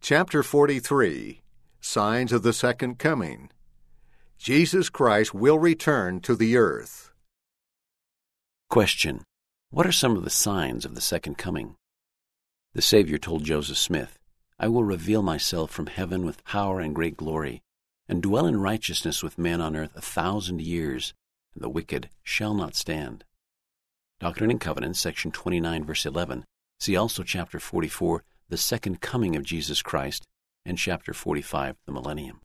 Chapter 43, Signs of the Second Coming. Jesus Christ will return to the earth. Question: What are some of the signs of the second coming? The Savior told Joseph Smith, "I will reveal myself from heaven with power and great glory, and dwell in righteousness with men on earth 1,000 years, and the wicked shall not stand." Doctrine and Covenants, section 29, verse 11. See also chapter 44, the second coming of Jesus Christ, and chapter 45, the millennium.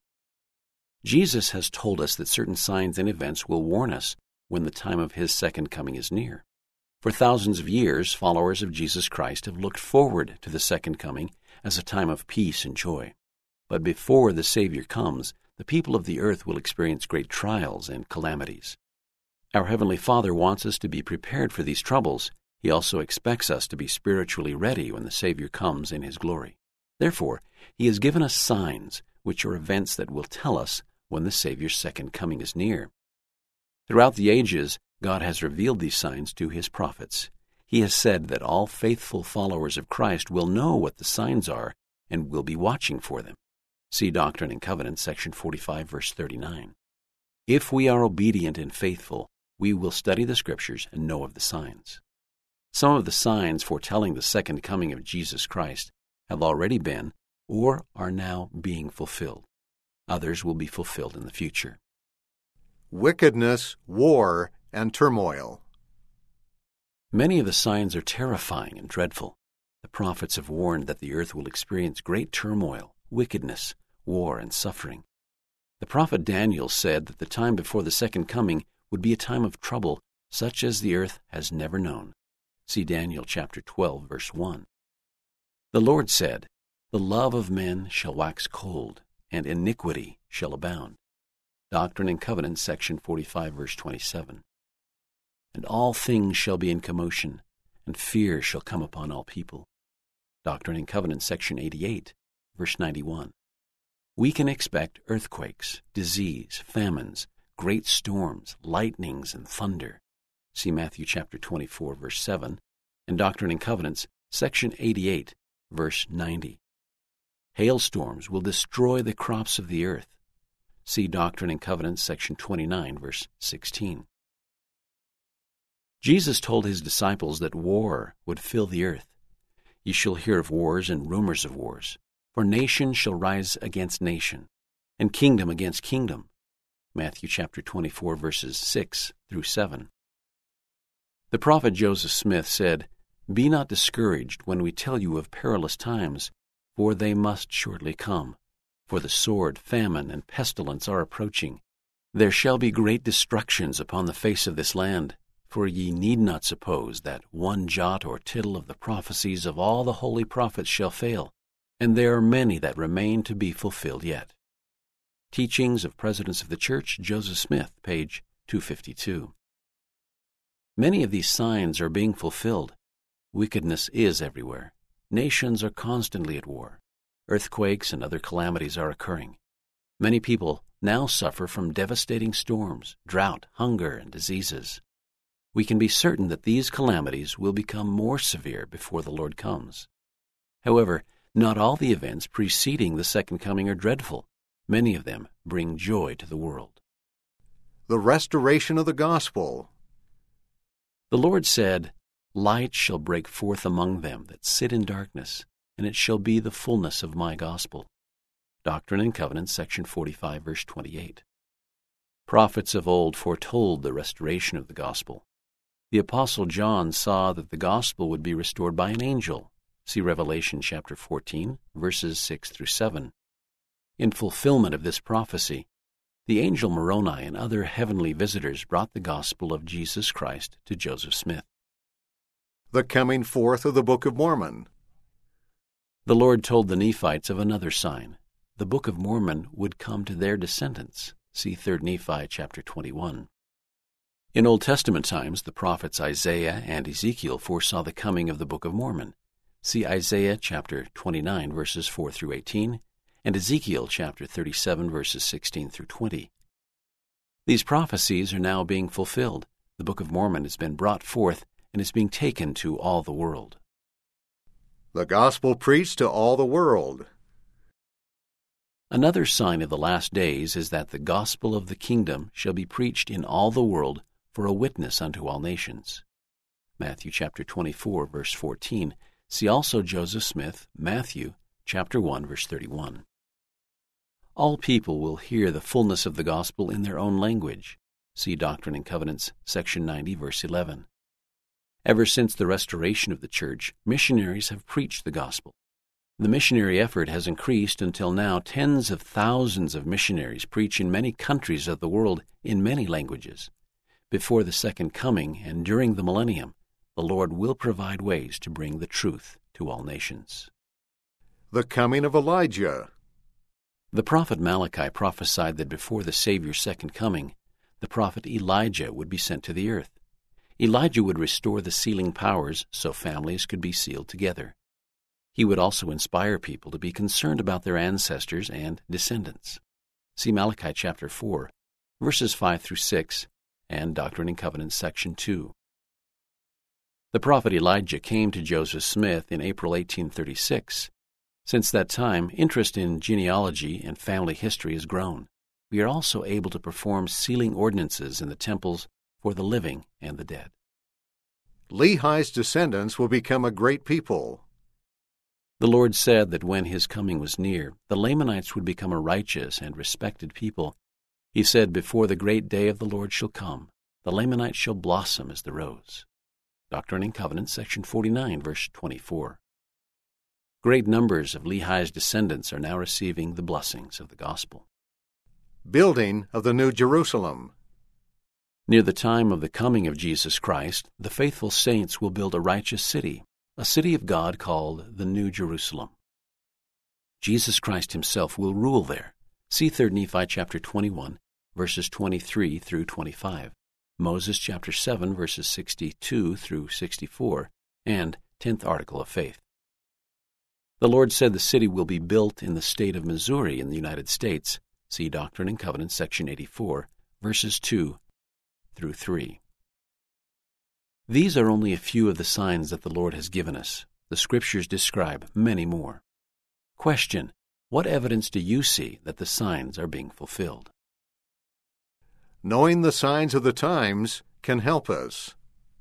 Jesus has told us that certain signs and events will warn us when the time of his second coming is near. For thousands of years, followers of Jesus Christ have looked forward to the second coming as a time of peace and joy. But before the Savior comes, the people of the earth will experience great trials and calamities. Our Heavenly Father wants us to be prepared for these troubles. He also expects us to be spiritually ready when the Savior comes in his glory. Therefore, he has given us signs, which are events that will tell us when the Savior's second coming is near. Throughout the ages, God has revealed these signs to his prophets. He has said that all faithful followers of Christ will know what the signs are and will be watching for them. See Doctrine and Covenants, section 45, verse 39. If we are obedient and faithful, we will study the Scriptures and know of the signs. Some of the signs foretelling the second coming of Jesus Christ have already been or are now being fulfilled. Others will be fulfilled in the future. Wickedness, war, and turmoil. Many of the signs are terrifying and dreadful. The prophets have warned that the earth will experience great turmoil, wickedness, war, and suffering. The prophet Daniel said that the time before the second coming would be a time of trouble such as the earth has never known. See Daniel chapter 12, verse 1. The Lord said, "The love of men shall wax cold, and iniquity shall abound." Doctrine and Covenants, section 45, verse 27. And all things shall be in commotion, and fear shall come upon all people. Doctrine and Covenants, section 88, verse 91. We can expect earthquakes, disease, famines, great storms, lightnings, and thunder. See Matthew chapter 24, verse 7, and Doctrine and Covenants, section 88, verse 90. Hailstorms will destroy the crops of the earth. See Doctrine and Covenants, section 29, verse 16. Jesus told his disciples that war would fill the earth. "Ye shall hear of wars and rumors of wars, for nation shall rise against nation, and kingdom against kingdom." Matthew chapter 24, verses 6 through 7. The prophet Joseph Smith said, "Be not discouraged when we tell you of perilous times, for they must shortly come. For the sword, famine, and pestilence are approaching. There shall be great destructions upon the face of this land. For ye need not suppose that one jot or tittle of the prophecies of all the holy prophets shall fail, and there are many that remain to be fulfilled yet." Teachings of Presidents of the Church, Joseph Smith, page 252. Many of these signs are being fulfilled. Wickedness is everywhere. Nations are constantly at war. Earthquakes and other calamities are occurring. Many people now suffer from devastating storms, drought, hunger, and diseases. We can be certain that these calamities will become more severe before the Lord comes. However, not all the events preceding the second coming are dreadful. Many of them bring joy to the world. The restoration of the gospel. The Lord said, "Light shall break forth among them that sit in darkness, and it shall be the fullness of my gospel." Doctrine and Covenants, section 45, verse 28. Prophets of old foretold the restoration of the gospel. The Apostle John saw that the gospel would be restored by an angel. See Revelation chapter 14, verses 6 through 7. In fulfillment of this prophecy, the angel Moroni and other heavenly visitors brought the gospel of Jesus Christ to Joseph Smith. The coming forth of the Book of Mormon. The Lord told the Nephites of another sign. The Book of Mormon would come to their descendants. See 3 Nephi chapter 21. In Old Testament times, the prophets Isaiah and Ezekiel foresaw the coming of the Book of Mormon. See Isaiah chapter 29, verses 4 through 18, and Ezekiel chapter 37, verses 16 through 20. These prophecies are now being fulfilled. The Book of Mormon has been brought forth and is being taken to all the world. The gospel preached to all the world. Another sign of the last days is that the gospel of the kingdom shall be preached in all the world for a witness unto all nations. Matthew chapter 24, verse 14. See also Joseph Smith, Matthew chapter 1, verse 31. All people will hear the fullness of the gospel in their own language. See Doctrine and Covenants, section 90, verse 11. Ever since the restoration of the church, missionaries have preached the gospel. The missionary effort has increased until now tens of thousands of missionaries preach in many countries of the world in many languages. Before the second coming and during the millennium, the Lord will provide ways to bring the truth to all nations. The coming of Elijah. The prophet Malachi prophesied that before the Savior's second coming, the prophet Elijah would be sent to the earth. Elijah would restore the sealing powers so families could be sealed together. He would also inspire people to be concerned about their ancestors and descendants. See Malachi chapter 4, verses 5 through 6, and Doctrine and Covenants section 2. The prophet Elijah came to Joseph Smith in April 1836. Since that time, interest in genealogy and family history has grown. We are also able to perform sealing ordinances in the temples for the living and the dead. Lehi's descendants will become a great people. The Lord said that when his coming was near, the Lamanites would become a righteous and respected people. He said, "Before the great day of the Lord shall come, the Lamanites shall blossom as the rose." Doctrine and Covenants, section 49, verse 24. Great numbers of Lehi's descendants are now receiving the blessings of the gospel. Building of the New Jerusalem. Near the time of the coming of Jesus Christ, the faithful saints will build a righteous city, a city of God called the New Jerusalem. Jesus Christ himself will rule there. See 3 Nephi chapter 21, verses 23 through 25, Moses chapter 7, verses 62 through 64, and 10th article of faith. The Lord said the city will be built in the state of Missouri in the United States. See Doctrine and Covenants, section 84, verses 2 through 3. These are only a few of the signs that the Lord has given us. The Scriptures describe many more. Question: what evidence do you see that the signs are being fulfilled? Knowing the signs of the times can help us.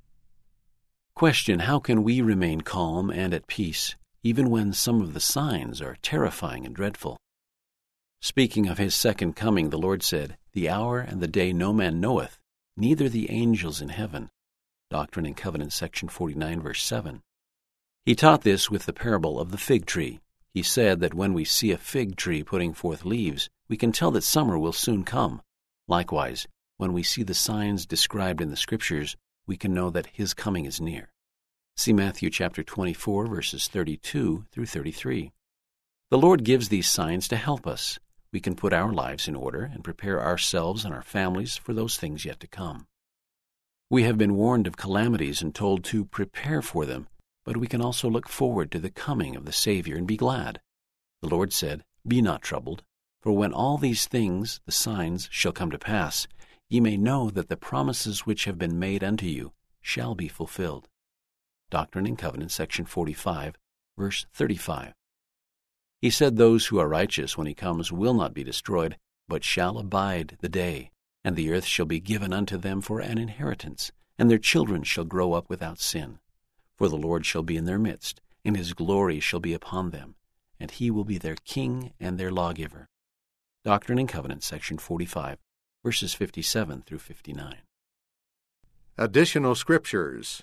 Question: how can we remain calm and at peace, even when some of the signs are terrifying and dreadful? Speaking of his second coming, the Lord said, "The hour and the day no man knoweth, neither the angels in heaven." Doctrine and Covenants, section 49, verse 7. He taught this with the parable of the fig tree. He said that when we see a fig tree putting forth leaves, we can tell that summer will soon come. Likewise, when we see the signs described in the Scriptures, we can know that his coming is near. See Matthew chapter 24, verses 32 through 33. The Lord gives these signs to help us. We can put our lives in order and prepare ourselves and our families for those things yet to come. We have been warned of calamities and told to prepare for them, but we can also look forward to the coming of the Savior and be glad. The Lord said, "Be not troubled, for when all these things, the signs, shall come to pass, ye may know that the promises which have been made unto you shall be fulfilled." Doctrine and Covenants, section 45, verse 35. He said those who are righteous when he comes will not be destroyed, but shall abide the day, and the earth shall be given unto them for an inheritance, and their children shall grow up without sin. For the Lord shall be in their midst, and his glory shall be upon them, and he will be their king and their lawgiver. Doctrine and Covenants, section 45, verses 57 through 59. Additional Scriptures.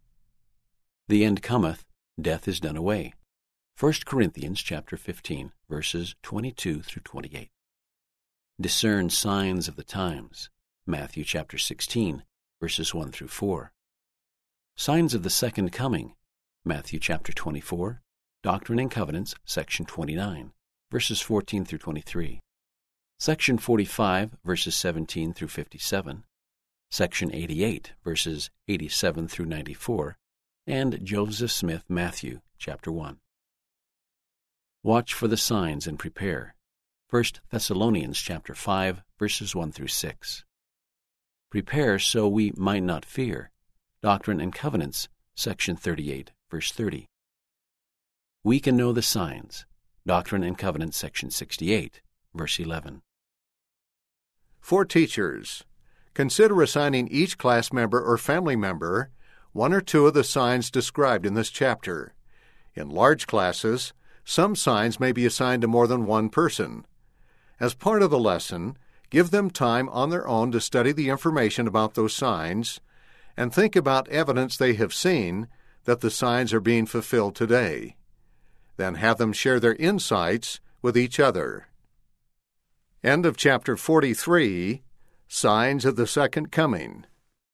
The end cometh, death is done away. 1 Corinthians chapter 15, verses 22 through 28. Discern signs of the times. Matthew chapter 16, verses 1 through 4. Signs of the second coming. Matthew chapter 24, Doctrine and Covenants, section 29, verses 14 through 23. Section 45, verses 17 through 57. Section 88, verses 87 through 94. And Joseph Smith, Matthew chapter 1. Watch for the signs and prepare. 1 Thessalonians chapter 5, verses 1 through 6. Prepare so we might not fear. Doctrine and Covenants, section 38, verse 30. We can know the signs. Doctrine and Covenants, section 68, verse 11. For teachers, consider assigning each class member or family member one or two of the signs described in this chapter. In large classes, some signs may be assigned to more than one person. As part of the lesson, give them time on their own to study the information about those signs and think about evidence they have seen that the signs are being fulfilled today. Then have them share their insights with each other. End of Chapter 43, Signs of the Second Coming.